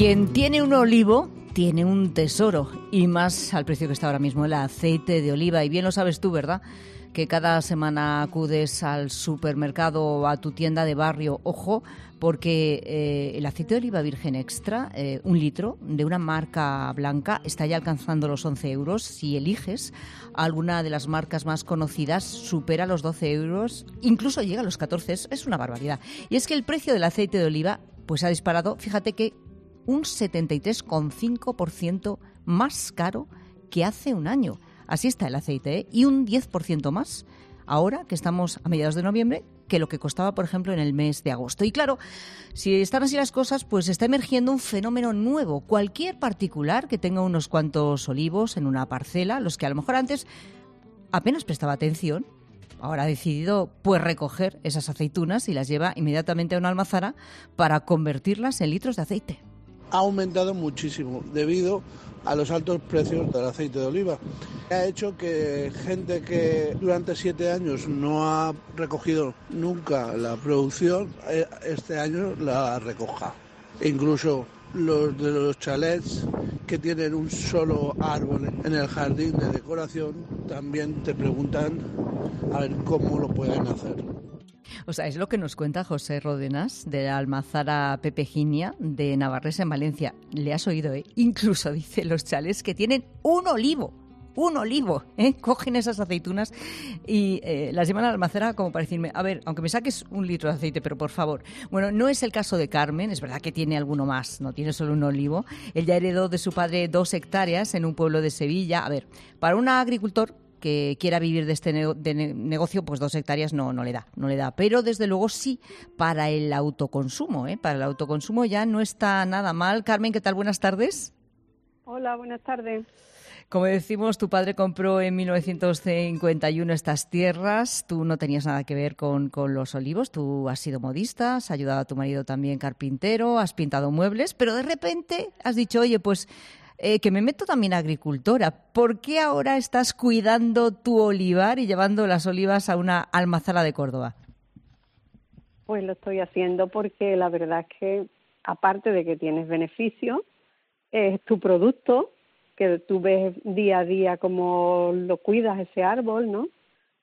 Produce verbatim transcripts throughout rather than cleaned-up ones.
Quien tiene un olivo tiene un tesoro, y más al precio que está ahora mismo el aceite de oliva. Y bien lo sabes tú, ¿verdad?, que cada semana acudes al supermercado o a tu tienda de barrio. Ojo, porque eh, el aceite de oliva virgen extra, eh, un litro de una marca blanca, está ya alcanzando los once euros. Si eliges alguna de las marcas más conocidas, supera los doce euros, incluso llega a los catorce. Es, es una barbaridad. Y es que el precio del aceite de oliva pues ha disparado, fíjate que un setenta y tres coma cinco por ciento más caro que hace un año. Así está el aceite, ¿eh? Y un diez por ciento más ahora que estamos a mediados de noviembre que lo que costaba, por ejemplo, en el mes de agosto. Y claro, si están así las cosas, pues está emergiendo un fenómeno nuevo. Cualquier particular que tenga unos cuantos olivos en una parcela, los que a lo mejor antes apenas prestaba atención, ahora ha decidido pues recoger esas aceitunas y las lleva inmediatamente a una almazara para convertirlas en litros de aceite. Ha aumentado muchísimo debido a los altos precios del aceite de oliva. Ha hecho que gente que durante siete años no ha recogido nunca la producción, este año la recoja. E incluso los de los chalets que tienen un solo árbol en el jardín de decoración también te preguntan a ver cómo lo pueden hacer. O sea, es lo que nos cuenta José Ródenas de la almazara Pepejinia de Navarresa en Valencia. Le has oído, ¿eh? Incluso dice los chalés que tienen un olivo, un olivo, ¿eh? Cogen esas aceitunas y eh, las llevan a la almazara como para decirme, a ver, aunque me saques un litro de aceite, pero por favor. Bueno, no es el caso de Carmen, es verdad que tiene alguno más, no tiene solo un olivo. Él ya heredó de su padre dos hectáreas en un pueblo de Sevilla. A ver, para un agricultor que quiera vivir de este ne- de ne- negocio, pues dos hectáreas no, no le da, no le da. Pero desde luego sí para el autoconsumo, ¿eh? Para el autoconsumo ya no está nada mal. Carmen, ¿qué tal? Buenas tardes. Hola, buenas tardes. Como decimos, tu padre compró en mil novecientos cincuenta y uno estas tierras. Tú no tenías nada que ver con, con los olivos. Tú has sido modista, has ayudado a tu marido también carpintero, has pintado muebles, pero de repente has dicho, oye, pues Eh, que me meto también a agricultora. ¿Por qué ahora estás cuidando tu olivar y llevando las olivas a una almazara de Córdoba? Pues lo estoy haciendo porque la verdad es que, aparte de que tienes beneficio, es tu producto, que tú ves día a día cómo lo cuidas ese árbol, ¿no?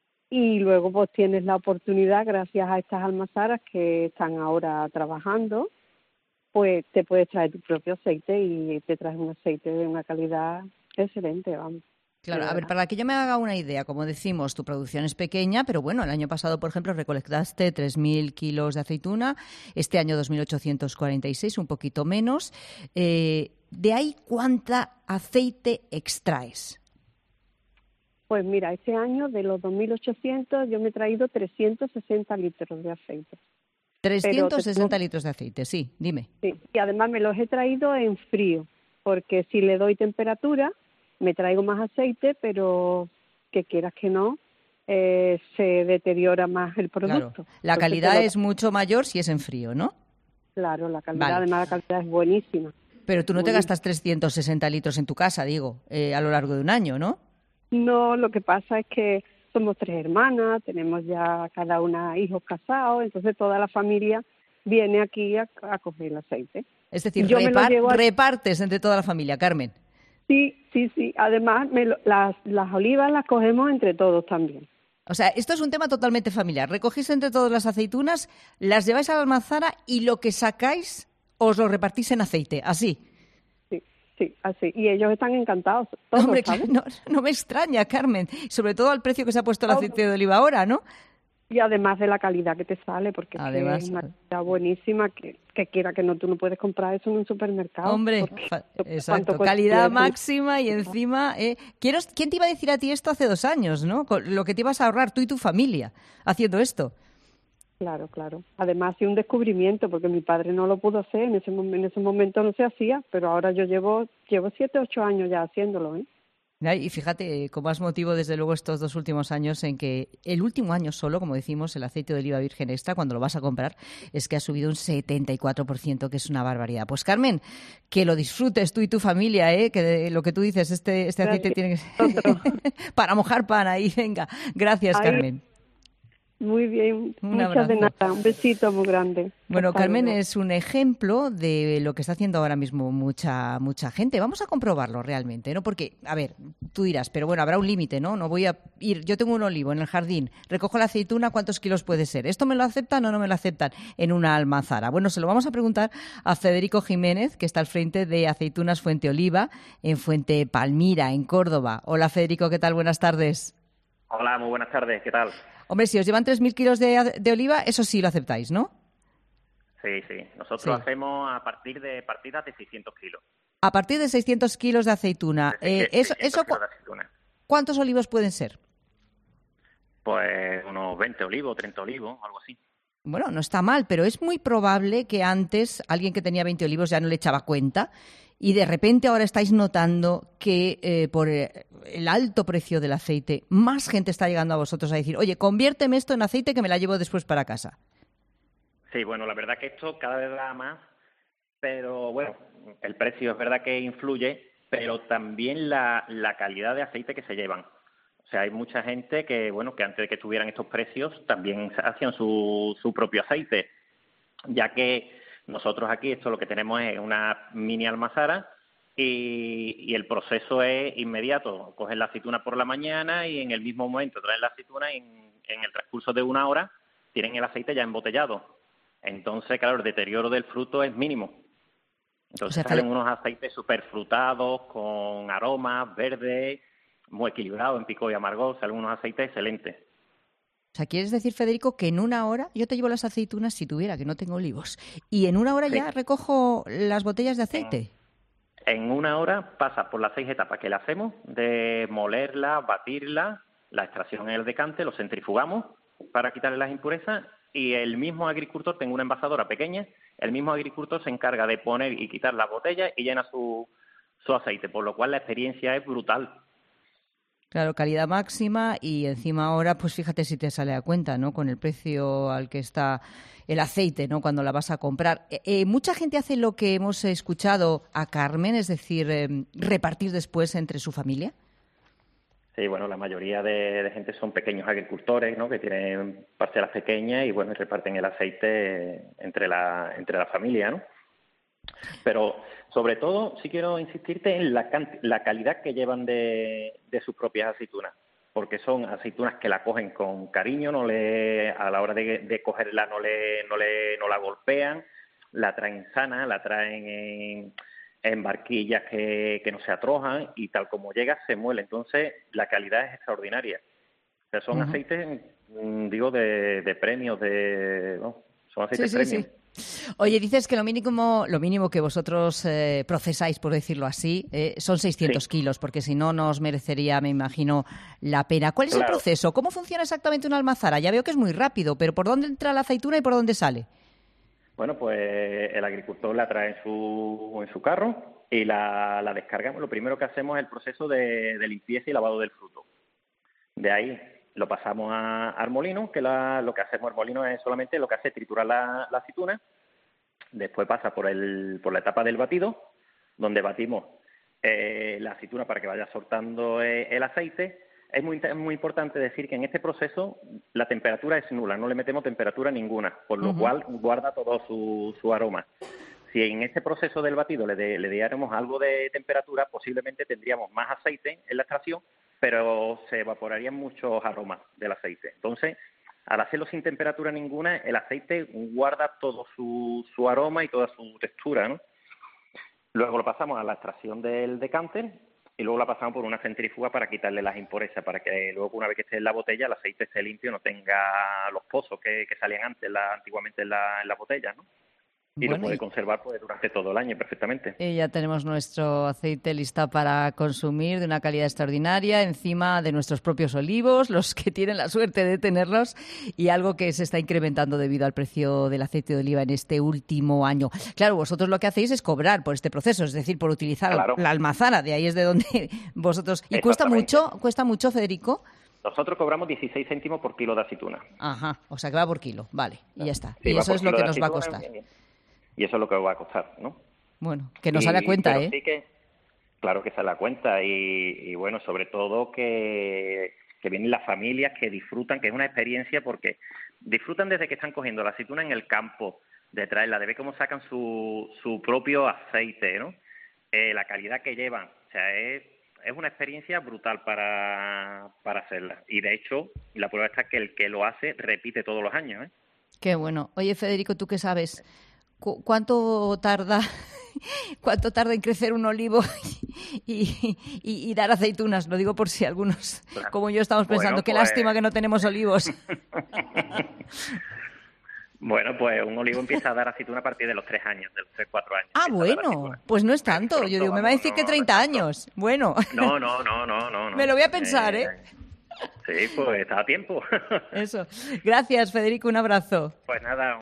Y luego pues tienes la oportunidad, gracias a estas almazaras que están ahora trabajando, pues te puedes traer tu propio aceite y te traes un aceite de una calidad excelente, vamos. Claro, a ver, para que yo me haga una idea, como decimos, tu producción es pequeña, pero bueno, el año pasado, por ejemplo, recolectaste tres mil kilos de aceituna, este año dos mil ochocientos cuarenta y seis, un poquito menos. Eh, ¿De ahí cuánta aceite extraes? Pues mira, este año de los dos mil ochocientos yo me he traído trescientos sesenta litros de aceite. trescientos sesenta tengo... litros de aceite, sí, dime. Sí, y además me los he traído en frío, porque si le doy temperatura, me traigo más aceite, pero que quieras que no, eh, se deteriora más el producto. Claro. La Entonces, calidad lo... es mucho mayor si es en frío, ¿no? Claro, la calidad, vale. Además la calidad es buenísima. Pero tú no buenísima. te gastas trescientos sesenta litros en tu casa, digo, eh, a lo largo de un año, ¿no? No, lo que pasa es que somos tres hermanas, tenemos ya cada una hijos casados, entonces toda la familia viene aquí a, a coger el aceite. Es decir, Yo repar- a... repartes entre toda la familia, Carmen. Sí, sí, sí. Además, me lo, las, las olivas las cogemos entre todos también. O sea, esto es un tema totalmente familiar. Recogéis entre todas las aceitunas, las lleváis a la almazara y lo que sacáis os lo repartís en aceite, así. Sí, sí, así. Y ellos están encantados. Todos, Hombre, ¿sabes? no, no me extraña, Carmen. Sobre todo al precio que se ha puesto el aceite de oliva ahora, ¿no? Y además de la calidad que te sale, porque además, es una calidad buenísima, que, que quiera que no, tú no puedes comprar eso en un supermercado. Hombre, fa- exacto, calidad máxima y encima... Eh, quiero, ¿quién te iba a decir a ti esto hace dos años, no? Con lo que te ibas a ahorrar tú y tu familia haciendo esto. Claro, claro. Además, sí un descubrimiento, porque mi padre no lo pudo hacer, en ese, en ese momento no se hacía, pero ahora yo llevo llevo siete, ocho años ya haciéndolo, ¿eh? Y fíjate, con más motivo, desde luego, estos dos últimos años en que el último año solo, como decimos, el aceite de oliva virgen extra, cuando lo vas a comprar, es que ha subido un setenta y cuatro por ciento, que es una barbaridad. Pues, Carmen, que lo disfrutes tú y tu familia, ¿eh? Que de lo que tú dices, este, este aceite tiene que ser para mojar pan ahí. Venga, gracias, Ahí. Carmen. Muy bien, Un muchas abrazo. de nada, un besito muy grande. Bueno, Hasta Carmen luego. es un ejemplo de lo que está haciendo ahora mismo mucha mucha gente. Vamos a comprobarlo realmente, ¿no? Porque, a ver, tú dirás, pero bueno, habrá un límite, ¿no? No voy a ir, yo tengo un olivo en el jardín, recojo la aceituna, ¿cuántos kilos puede ser? ¿Esto me lo aceptan o no me lo aceptan en una almazara? Bueno, se lo vamos a preguntar a Federico Jiménez, que está al frente de Aceitunas Fuente Oliva, en Fuente Palmira, en Córdoba. Hola, Federico, ¿qué tal? Buenas tardes. Hola, muy buenas tardes, ¿qué tal? Hombre, si os llevan tres mil kilos de, de oliva, eso sí lo aceptáis, ¿no? Sí, sí. Nosotros Sí. hacemos a partir de partidas de seiscientos kilos. A partir de seiscientos kilos de aceituna. De Eh, eso, seiscientos eso, kilos cu- de aceituna. ¿Cuántos olivos pueden ser? Pues unos veinte olivos, treinta olivos, algo así. Bueno, no está mal, pero es muy probable que antes alguien que tenía veinte olivos ya no le echaba cuenta y de repente ahora estáis notando que eh, por eh, el alto precio del aceite, más gente está llegando a vosotros a decir, oye, conviérteme esto en aceite que me la llevo después para casa. Sí, bueno, la verdad que esto cada vez va más, pero bueno, el precio es verdad que influye, pero también la, la calidad de aceite que se llevan. O sea, hay mucha gente que, bueno, que antes de que tuvieran estos precios también hacían su, su propio aceite, ya que nosotros aquí esto lo que tenemos es una mini almazara y, y el proceso es inmediato. Cogen la aceituna por la mañana y en el mismo momento traen la aceituna y en, en el transcurso de una hora tienen el aceite ya embotellado. Entonces, claro, el deterioro del fruto es mínimo. Entonces O sea, que salen le- unos aceites súper frutados, con aromas verdes, muy equilibrados en pico y amargor, salen unos aceites excelentes. O sea, ¿quieres decir, Federico, que en una hora yo te llevo las aceitunas si tuviera, que no tengo olivos, y en una hora Sí. ya recojo las botellas de aceite? En una hora pasa por las seis etapas que le hacemos, de molerla, batirla, la extracción en el decante, lo centrifugamos para quitarle las impurezas y el mismo agricultor, tengo una envasadora pequeña, el mismo agricultor se encarga de poner y quitar las botellas y llena su, su aceite, por lo cual la experiencia es brutal. Claro, calidad máxima y encima ahora, pues fíjate si te sale a cuenta, ¿no? Con el precio al que está el aceite, ¿no? Cuando la vas a comprar. Eh, eh, mucha gente hace lo que hemos escuchado a Carmen, es decir, eh, repartir después entre su familia. Sí, bueno, la mayoría de, de gente son pequeños agricultores, ¿no? Que tienen parcelas pequeñas y, bueno, reparten el aceite entre la, entre la familia, ¿no? Pero, sobre todo, sí quiero insistirte en la, can- la calidad que llevan de, de sus propias aceitunas, porque son aceitunas que la cogen con cariño, no le, a la hora de, de cogerla no le, no le, no la golpean, la traen sana, la traen en, en barquillas que, que no se atrojan y tal como llega se muele. Entonces, la calidad es extraordinaria. O sea, son Ujú. aceites, mm, digo, de, de premios, de, ¿no? Son aceites Sí, sí, premium. sí. Oye, dices que lo mínimo, lo mínimo que vosotros eh, procesáis, por decirlo así, eh, son seiscientos Sí. kilos, porque si no, no os merecería, me imagino, la pena. ¿Cuál es el Claro. proceso? ¿Cómo funciona exactamente una almazara? Ya veo que es muy rápido, pero ¿por dónde entra la aceituna y por dónde sale? Bueno, pues el agricultor la trae en su, en su carro y la, la descargamos. Lo primero que hacemos es el proceso de, de limpieza y lavado del fruto. De ahí lo pasamos a, al molino, que la, lo que hacemos al molino es solamente lo que hace es triturar la, la aceituna. Después pasa por, el, por la etapa del batido, donde batimos eh, la aceituna para que vaya soltando eh, el aceite. Es muy, es muy importante decir que en este proceso la temperatura es nula, no le metemos temperatura ninguna, por lo Ujú. cual guarda todo su, su aroma. Si en este proceso del batido le, de, le diéramos algo de temperatura, posiblemente tendríamos más aceite en la extracción, pero se evaporarían muchos aromas del aceite. Entonces, al hacerlo sin temperatura ninguna, el aceite guarda todo su, su aroma y toda su textura, ¿no? Luego lo pasamos a la extracción del decanter y luego la pasamos por una centrífuga para quitarle las impurezas, para que luego, una vez que esté en la botella, el aceite esté limpio, no tenga los pozos que, que salían antes, la, antiguamente en la, en la botella, ¿no? Y lo Bueno, puede y, conservar pues, durante todo el año perfectamente. y ya tenemos nuestro aceite listo para consumir de una calidad extraordinaria, encima de nuestros propios olivos, los que tienen la suerte de tenerlos, y algo que se está incrementando debido al precio del aceite de oliva en este último año. Claro, vosotros lo que hacéis es cobrar por este proceso, es decir, por utilizar Claro. la almazara, de ahí es de donde vosotros... ¿Y cuesta Exactamente. mucho, cuesta mucho, Federico? Nosotros cobramos dieciséis céntimos por kilo de aceituna. Ajá, o sea que va por kilo, vale, y ya está. Sí, Y va eso por es lo kilo que de nos va a aceituna costar. Y eso es lo que os va a costar, ¿no? Bueno, que nos Y- sale a cuenta, pero ¿eh? sí que, claro que sale a cuenta y, y bueno, sobre todo que que vienen las familias, que disfrutan, que es una experiencia porque disfrutan desde que están cogiendo la aceituna en el campo, de traerla, de ver cómo sacan su, su propio aceite, ¿no? Eh, la calidad que llevan, o sea, es, es una experiencia brutal para, para hacerla. Y de hecho, la prueba está que el que lo hace repite todos los años, ¿eh? Qué bueno. Oye, Federico, ¿tú qué sabes? ¿Cu- ¿Cuánto tarda, cuánto tarda en crecer un olivo y, y, y dar aceitunas? Lo digo por si algunos, como yo, estamos pensando, bueno, qué pues... lástima que no tenemos olivos. Bueno, pues un olivo empieza a dar aceituna a partir de los tres años, de los tres, cuatro años. Ah, bueno, pues no es tanto. Pronto, Yo digo, me va a decir vamos, que no, treinta no es tanto. años. Bueno. No, no, no, no, no. no. Me lo voy a pensar, ¿eh? ¿eh? Sí, pues está a tiempo. Eso. Gracias, Federico, un abrazo. Pues nada.